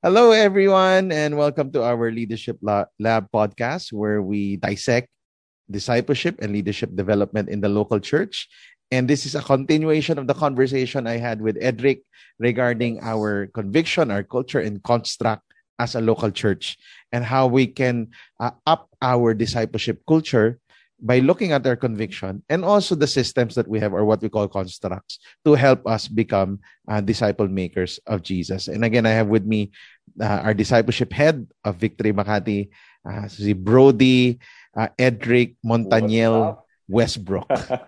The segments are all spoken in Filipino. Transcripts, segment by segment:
Hello, everyone, and welcome to our Leadership Lab podcast, where we dissect discipleship and leadership development in the local church. And this is a continuation of the conversation I had with Edric regarding our conviction, our culture, and construct as a local church, and how we can up our discipleship culture by looking at our conviction and also the systems that we have, or what we call constructs, to help us become disciple makers of Jesus. And again, I have with me our discipleship head of Victory Makati, si Brody Edric Montaniel Westbrook.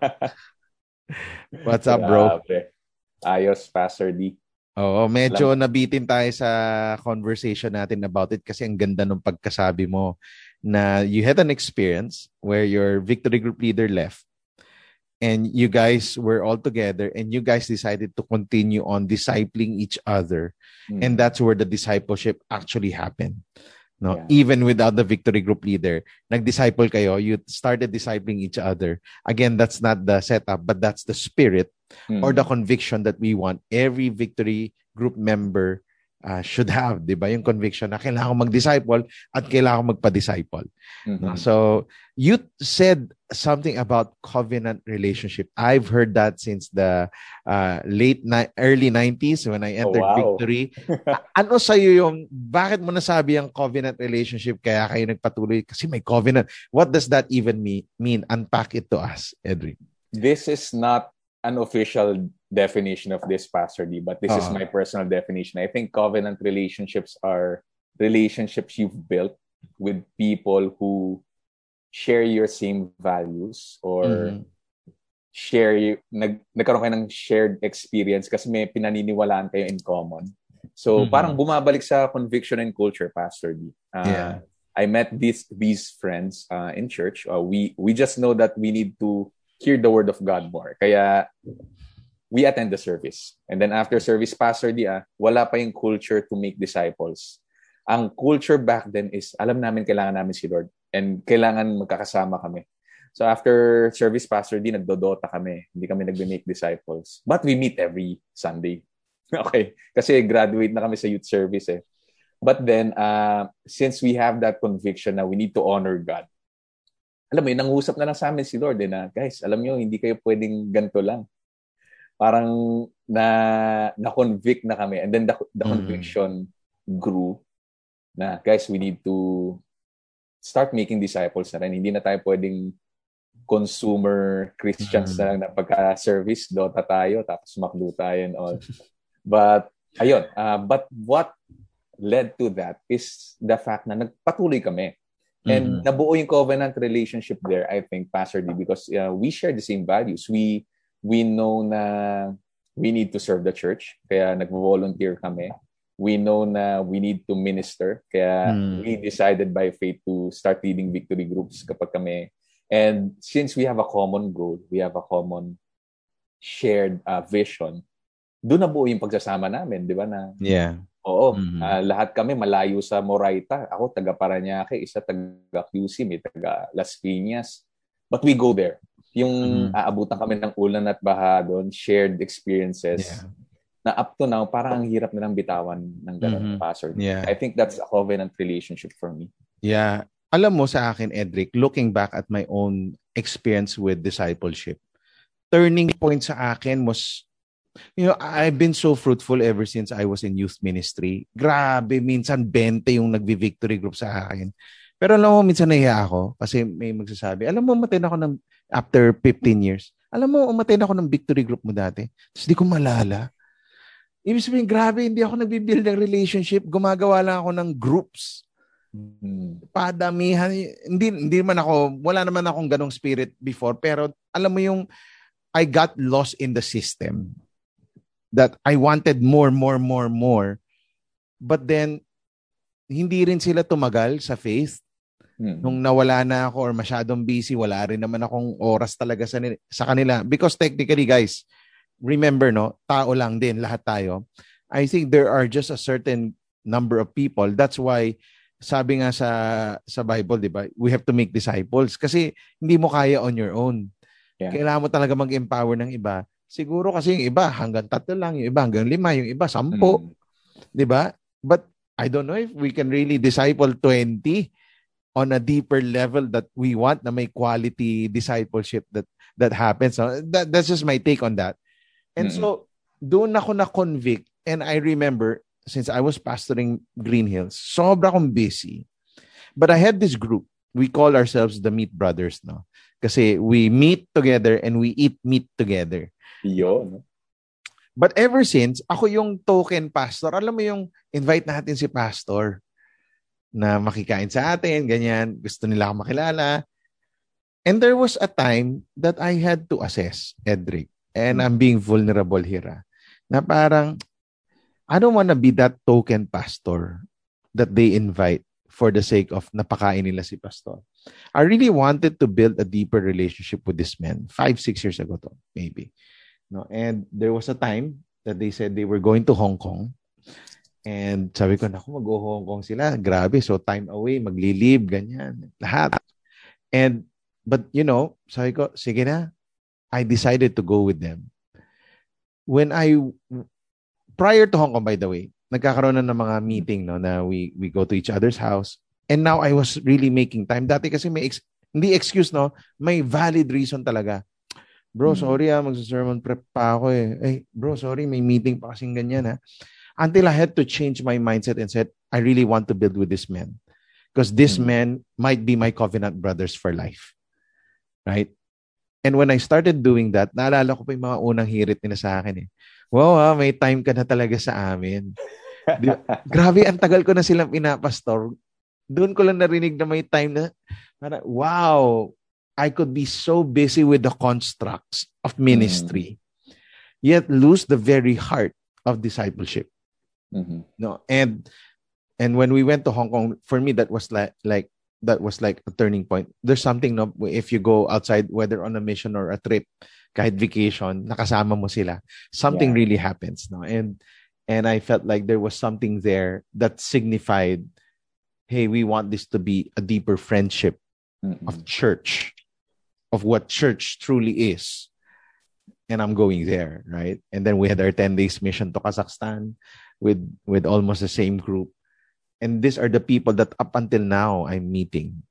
What's up, bro? Ayos, Pastor D. Oo, medyo nabitin tayo sa conversation natin about it kasi ang ganda ng pagkasabi mo na you had an experience where your victory group leader left and you guys were all together and you guys decided to continue on discipling each other. And that's where the discipleship actually happened. No, yeah. Even without the victory group leader, nag-disciple kayo, you started discipling each other. Again, that's not the setup, but that's the spirit or the conviction that we want every victory group member should have, di ba? Yung conviction na kailangan mag-disciple at kailangan magpa-disciple. No? So, you said something about covenant relationship. I've heard that since the early 90s when I entered Victory. Ano sa'yo yung, bakit mo nasabi ang covenant relationship kaya kayo nagpatuloy? Kasi may covenant. What does that even mean? Unpack it to us, Edric. This is not an official definition of this, Pastor D, but this is my personal definition. I think covenant relationships are relationships you've built with people who share your same values or nagkaroon kayo ng shared experience kasi may pinaniniwalaan kayo in common. So parang bumabalik sa conviction and culture, Pastor D. I met these friends in church. We just know that we need to hear the word of God more. Kaya we attend the service. And then after service, Pastor D, wala pa yung culture to make disciples. Ang culture back then is, alam namin kailangan namin si Lord and kailangan magkakasama kami. So after service, Pastor D, nagdodota kami. Hindi kami nagbe-make disciples. But we meet every Sunday. Okay? Kasi graduate na kami sa youth service eh. But then, since we have that conviction na we need to honor God, alam mo yun, nangusap na lang sa amin si Lord eh, na, guys, alam nyo, hindi kayo pwedeng ganito lang. Parang na-convict na kami. And then the conviction grew na, guys, we need to start making disciples na rin. Hindi na tayo pwedeng consumer Christians na lang na pagka-service, dota tayo, tapos makdo tayo and all. But, ayun. But what led to that is the fact na nagpatuloy kami. And nabuo yung covenant relationship there, I think, Pastor D, because we share the same values. We know na we need to serve the church, kaya nag-volunteer kami. We know na we need to minister, kaya we decided by faith to start leading victory groups kapag kami. And since we have a common goal, we have a common shared vision, doon nabuo yung pagsasama namin, di ba na? Yeah. Oo, lahat kami malayo sa Moraita. Ako, taga Parañaque, isa taga QC, may taga Las Piñas. But we go there. Yung aabutan kami ng ulan at baha doon, shared experiences, na up to now, parang ang hirap nilang bitawan ng ganun, Pastor. Yeah. I think that's a covenant relationship for me. Yeah. Alam mo sa akin, Edric, looking back at my own experience with discipleship, turning point sa akin was, I've been so fruitful ever since I was in youth ministry. Grabe, minsan 20 yung nagvi-victory group sa akin. Pero alam mo, minsan nahiya ako kasi may magsasabi, alam mo, umattend ako ng, after 15 years, alam mo, umattend ako ng victory group mo dati. Tapos di ko malala. Ibig sabihin, grabe, hindi ako nagbibuild ng relationship. Gumagawa lang ako ng groups. Padamihan. Hindi man ako, wala naman akong ganong spirit before. Pero alam mo yung, I got lost in the system. That I wanted more. But then, hindi rin sila tumagal sa faith. Nung nawala na ako or masyadong busy, wala rin naman akong oras talaga sa kanila. Because technically, guys, remember, no, tao lang din, lahat tayo. I think there are just a certain number of people. That's why, sabi nga sa Bible, di ba, we have to make disciples. Kasi hindi mo kaya on your own. Yeah. Kailangan mo talaga mag-empower ng iba. Siguro kasi yung iba hanggang 3 lang, yung iba hanggang 5, yung iba 10. 'Di ba? But I don't know if we can really disciple 20 on a deeper level that we want na may quality discipleship that happens. No? That's just my take on that. And so, doon ako na-convict. And I remember, since I was pastoring Green Hills, sobra akong busy. But I had this group. We call ourselves the Meat Brothers, no? Kasi we meet together and we eat meat together. Yun. But ever since, ako yung token pastor. Alam mo yung invite natin si pastor na makikain sa atin, ganyan. Gusto nila ako makilala. And there was a time that I had to assess, Edric. And I'm being vulnerable here. Na parang, I don't want to be that token pastor that they invite for the sake of napakain nila si pastor. I really wanted to build a deeper relationship with this man. 5-6 years ago to, maybe. No, and there was a time that they said they were going to Hong Kong. And sabi ko, naku, mag-Hong Kong sila. Grabe, so time away, magli-leave, ganyan. Lahat. But you know, sabi ko, sige na. I decided to go with them. Prior to Hong Kong, by the way, nagkakaroon na ng mga meeting, no, na we go to each other's house. And now I was really making time. Dati kasi hindi excuse, no, may valid reason talaga. Bro, sorry magsa-sermon prep pa ako eh. Bro, sorry, may meeting pa kasing ganyan ha. Until I had to change my mindset and said, I really want to build with this man. Because this man might be my covenant brothers for life. Right? And when I started doing that, naalala ko pa yung mga unang hirit nila sa akin eh. Wow, may time ka na talaga sa amin. Grabe, ang tagal ko na silang pinapastor. Doon ko lang narinig na may time na, wow, I could be so busy with the constructs of ministry, yet lose the very heart of discipleship. No, and when we went to Hong Kong, for me that was like a turning point. There's something, no, if you go outside, whether on a mission or a trip, kahit vacation, nakasama mo sila, something really happens, no, and I felt like there was something there that signified, hey, we want this to be a deeper friendship of church. Of what church truly is. And I'm going there, right? And then we had our 10 days mission to Kazakhstan with almost the same group. And these are the people that up until now I'm meeting.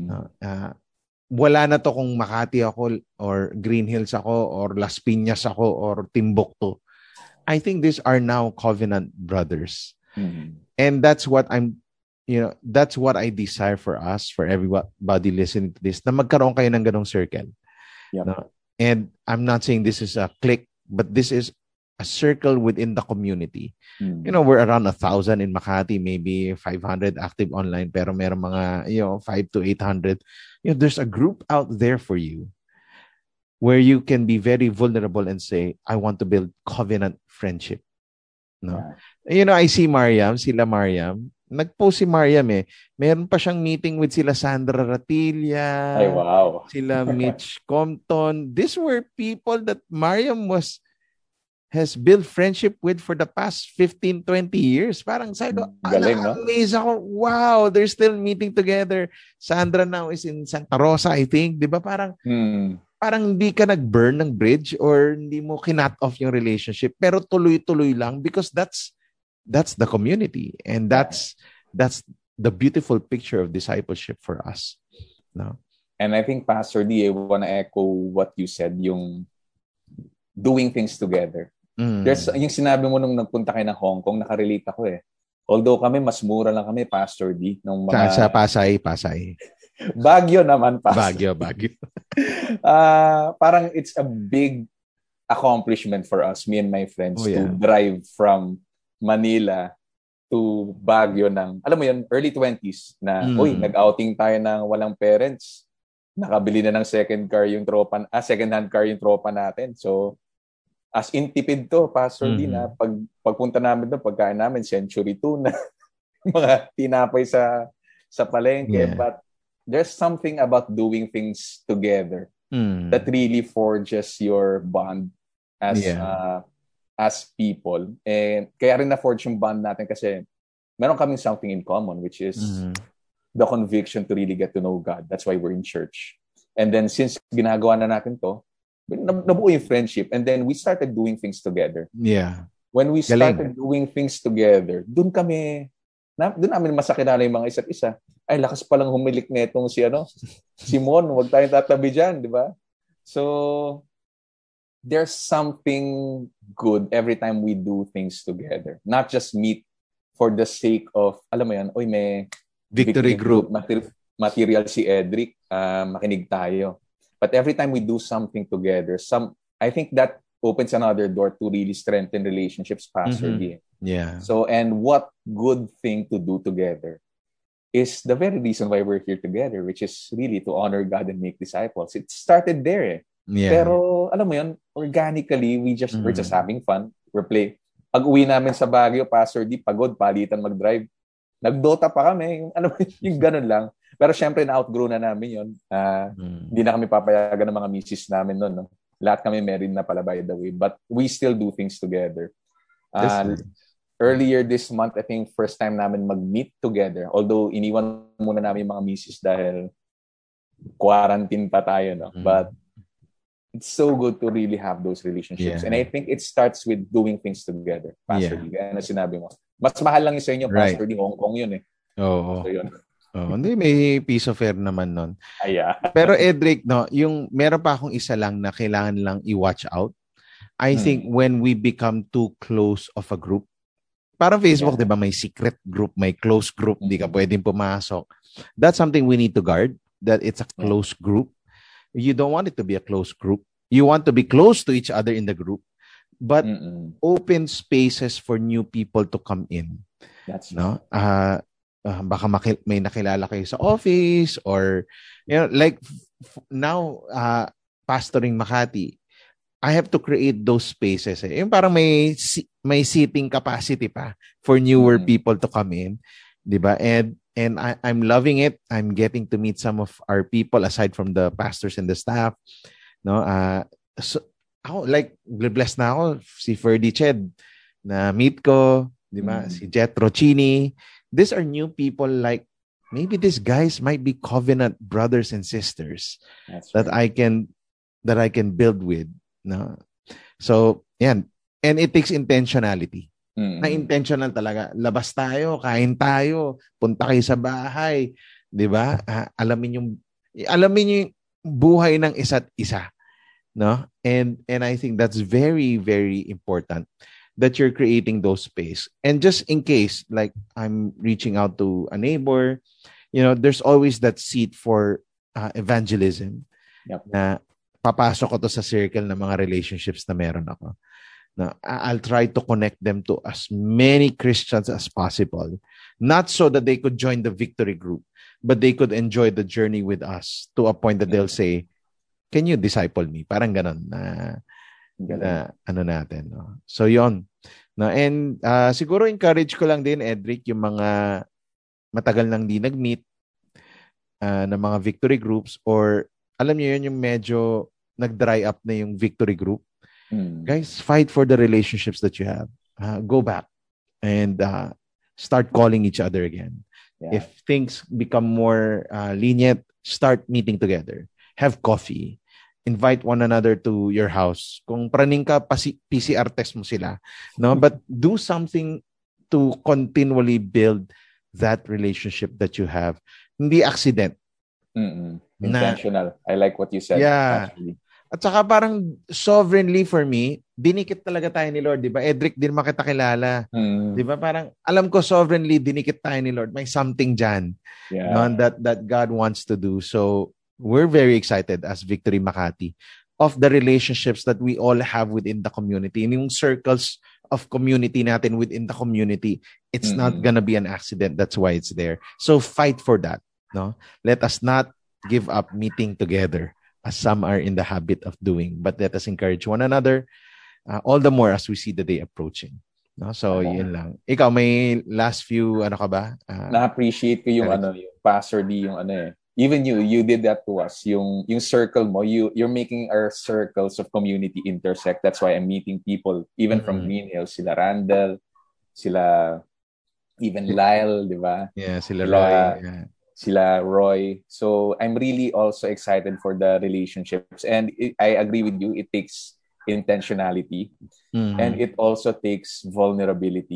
Wala na to kung Makati ako or Green Hills ako or Las Piñas ako or Timbuktu. I think these are now covenant brothers. And that's what that's what I desire for us, for everybody listening to this, na magkaroon kayo ng ganong circle. Yep. No? And I'm not saying this is a clique, but this is a circle within the community. You know, we're around 1,000 in Makati, maybe 500 active online, pero meron mga, 5 to 800. There's a group out there for you where you can be very vulnerable and say, I want to build covenant friendship. No? Yeah. I see sila Mariam, nag-post si Mariam meron pa siyang meeting with sila Sandra Ratilla. Ay, wow. Sila Mitch Compton. These were people that Mariam has built friendship with for the past 15, 20 years. Parang sabi ko, amazed ako. Wow, they're still meeting together. Sandra now is in Santa Rosa, I think. Di ba? Parang hindi ka nag-burn ng bridge or hindi mo kinut off yung relationship. Pero tuloy-tuloy lang because that's the community, and that's the beautiful picture of discipleship for us. No? And I think, Pastor D, I want to echo what you said, yung doing things together. There's yung sinabi mo nung nagpunta kayo ng Hong Kong, nakarelate ako eh. Although kami, mas mura lang kami, Pastor D. Nung mga... Sa Pasay. Baguio naman, Pastor. Baguio. Parang it's a big accomplishment for us, me and my friends, to drive from Manila to Baguio ng, alam mo yun, early 20s na, nag-outing tayo ng walang parents. Nakabili na ng second-hand car yung tropa natin. So, as intipid to, Pastor D, na pagpunta namin doon, pagkain namin, Century Tuna, mga tinapay sa palengke. Yeah. But there's something about doing things together that really forges your bond as people. And kaya rin na-forge yung bond natin kasi meron kaming something in common, which is the conviction to really get to know God. That's why we're in church. And then since ginagawa na natin to, nabuo yung friendship. And then we started doing things together. Yeah. When we started doing things together, dun kami doon namin masakilala yung mga isa't isa. Ay, lakas palang humilik netong si Mon, huwag tayong tatabi dyan, di ba? So, there's something good every time we do things together. Not just meet for the sake of, alam mo yan, may victory group. Material si Edric, makinig tayo. But every time we do something together, I think that opens another door to really strengthen relationships, Pastor D. Yeah. So, and what good thing to do together is the very reason why we're here together, which is really to honor God and make disciples. It started there. Yeah. Pero, alam mo yun, organically, we're just having fun. Pag uwi namin sa Baguio, Pastor D, pagod, palitan mag-drive. Nag-Dota pa kami. Yung ganun lang. Pero syempre, na-outgrow na namin yun. Hindi na kami papayagan ng mga misis namin noon. No? Lahat kami married na pala, by the way. But we still do things together. Earlier this month, I think first time namin mag-meet together. Although, iniwan muna namin yung mga misis dahil quarantine pa tayo. No? But it's so good to really have those relationships. And I think it starts with doing things together, Pastor D. Ano sinabi mo? Mas mahal lang yung sa inyo, Pastor D. Hong Kong yun eh. Oo. So, yun. Hindi, may piece of air naman nun. Pero Edric, no, meron pa akong isa lang na kailangan lang i-watch out. I think when we become too close of a group, parang Facebook, di ba, may secret group, may close group, di ka pwedeng pumasok. That's something we need to guard, that it's a close group. You don't want it to be a close group. You want to be close to each other in the group, but open spaces for new people to come in. That's no. Baka may nakilala kayo sa office or like now pastoring Makati, I have to create those spaces. Yung parang may seating capacity pa for newer people to come in, 'di ba? And I'm loving it. I'm getting to meet some of our people aside from the pastors and the staff. No, so ako like blessed na ako si Ferdy Ched na meet ko, 'di ba? Si Jetro Chini. These are new people, like maybe these guys might be covenant brothers and sisters that I can build with. No? So, yan. And it takes intentionality. Na intentional talaga. Labas tayo, kain tayo, punta kayo sa bahay. 'Di ba? Alamin yung buhay ng isa't isa. No? And I think that's very, very important that you're creating those space. And just in case, like I'm reaching out to a neighbor, there's always that seat for evangelism. Na papasok ko to sa circle ng mga relationships na meron ako. Na I'll try to connect them to as many Christians as possible. Not so that they could join the victory group, but they could enjoy the journey with us to a point that they'll say, can you disciple me? Parang ganon na ano natin. No? So yon. No? And siguro encourage ko lang din, Edric, yung mga matagal nang di nag-meet na mga victory groups, or alam niyo yun, yung medyo nag-dry up na yung victory group. Guys, fight for the relationships that you have. Go back and start calling each other again. If things become more lenient, start meeting together. Have coffee. Invite one another to your house. Kung praning ka, PCR test mo sila. No? But do something to continually build that relationship that you have. Hindi accident. Intentional. I like what you said. Yeah. Actually. At saka parang sovereignly for me, dinikit talaga tayo ni Lord, di ba? Edric, din makita kilala. Di ba? Parang alam ko sovereignly dinikit tayo ni Lord. May something dyan that God wants to do. So we're very excited as Victory Makati of the relationships that we all have within the community. Yung circles of community natin within the community, it's not gonna be an accident. That's why it's there. So fight for that. No? Let us not give up meeting together as some are in the habit of doing, but let us encourage one another all the more as we see the day approaching. No? So, yun lang. Ikaw, may last few, ano ka ba? Na-appreciate ko yung, yung Pastor D, yung even you did that to us. Yung circle mo, you're making our circles of community intersect. That's why I'm meeting people, even from Green Hills, sila Randall, sila even Lyle, di ba? Yeah, sila Roy. Yeah. Sila Roy. So I'm really also excited for the relationships. And I agree with you, it takes intentionality. And it also takes vulnerability.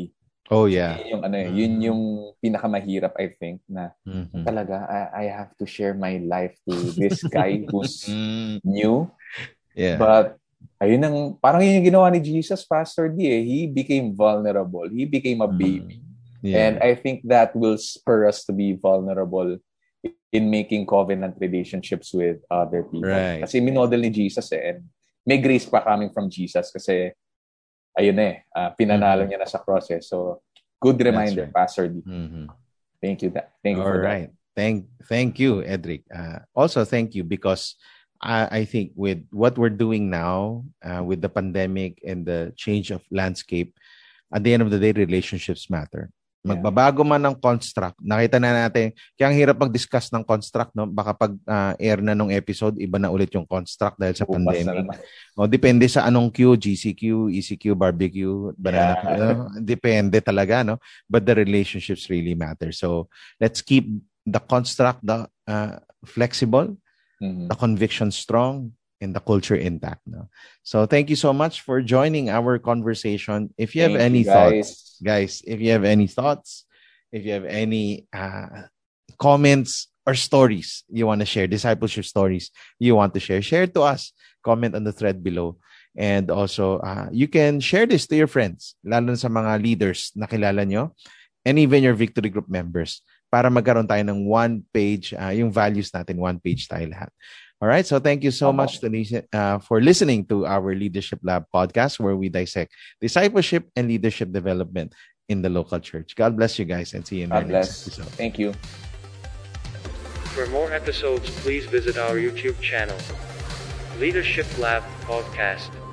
Oh, yeah. Yun yung yun yung pinakamahirap, I think, na talaga I have to share my life to this guy who's new. Yeah. But ayun parang yun yung ginawa ni Jesus, Pastor D. He became vulnerable. He became a baby. Yeah. And I think that will spur us to be vulnerable in making covenant relationships with other people. Right. Kasi minodel ni Jesus and may grace pa coming from Jesus kasi ayun pinanalo niya na sa cross So, good reminder, right. Pastor D. Thank you. Thank you for that. Thank you, Edric. Also, thank you because I think with what we're doing now, with the pandemic and the change of landscape, at the end of the day, relationships matter. Magbabago man ng construct, nakita na natin, kaya ang hirap mag-discuss ng construct, no? Baka pag air na nung episode, iba na ulit yung construct dahil sa pandemic. O, depende sa anong queue, GCQ, ECQ, barbecue, banana, depende talaga, no? But the relationships really matter. So, let's keep the construct flexible, the conviction strong, and the culture intact. No? So thank you so much for joining our conversation. If you have any thoughts, guys, if you have any thoughts, if you have any comments or stories you want to share, discipleship stories you want to share to us. Comment on the thread below. And also, you can share this to your friends, lalo sa mga leaders na kilala nyo, and even your Victory Group members, para magkaroon tayo ng one page, yung values natin, one page tayo lahat. All right. So thank you so much for listening to our Leadership Lab podcast, where we dissect discipleship and leadership development in the local church. God bless you guys and see you in the next episode. Thank you. For more episodes, please visit our YouTube channel, Leadership Lab Podcast.